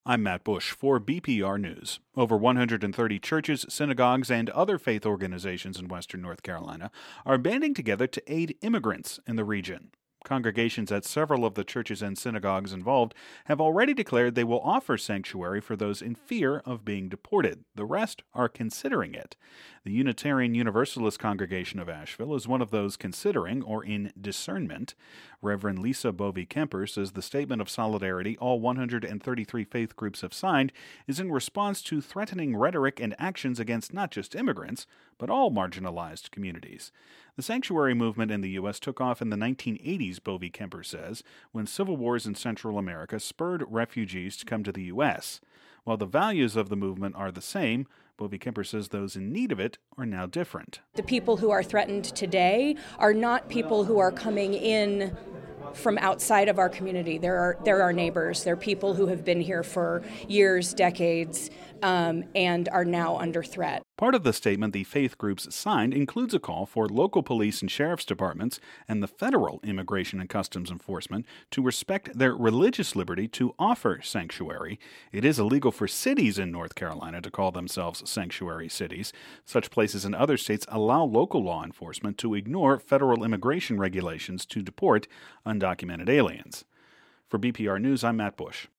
I'm Matt Bush for BPR News. Over 130 churches, synagogues, and other faith organizations in western North Carolina are banding together to aid immigrants in the region. Congregations at several of the churches and synagogues involved have already declared they will offer sanctuary for those in fear of being deported. The rest are considering it. The Unitarian Universalist Congregation of Asheville is one of those considering or in discernment. Reverend Lisa Bovey-Kemper says the statement of solidarity all 133 faith groups have signed is in response to threatening rhetoric and actions against not just immigrants, but all marginalized communities. The sanctuary movement in the U.S. took off in the 1980s, Bovey-Kemper says, when civil wars in Central America spurred refugees to come to the U.S. While the values of the movement are the same, Bovey-Kemper says those in need of it are now different. The people who are threatened today are not people who are coming in from outside of our community. They're our neighbors. They're people who have been here for years, decades, and are now under threat. Part of the statement the faith groups signed includes a call for local police and sheriff's departments and the federal Immigration and Customs Enforcement to respect their religious liberty to offer sanctuary. It is illegal for cities in North Carolina to call themselves sanctuary cities. Such places in other states allow local law enforcement to ignore federal immigration regulations to deport undocumented aliens. For BPR News, I'm Matt Bush.